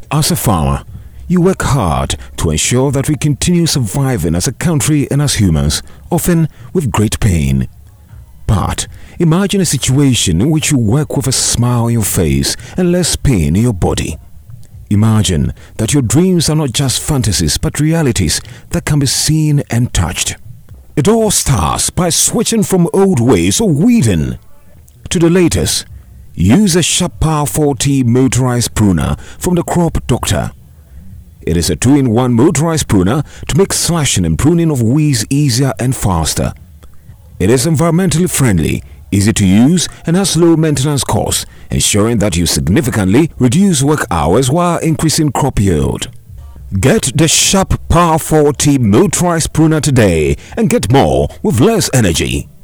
As a farmer, you work hard to ensure that we continue surviving as a country and as humans, often with great pain. But imagine a situation in which you work with a smile on your face and less pain in your body. Imagine that your dreams are not just fantasies but realities that can be seen and touched. It all starts by switching from old ways of weeding to the latest. Use a Sharp Power 4T motorized pruner from the Crop Doctor. It is a 2-in-1 motorized pruner to make slashing and pruning of weeds easier and faster. It is environmentally friendly, easy to use, and has low maintenance costs, ensuring that you significantly reduce work hours while increasing crop yield. Get the Sharp Power 4T motorized pruner today and get more with less energy.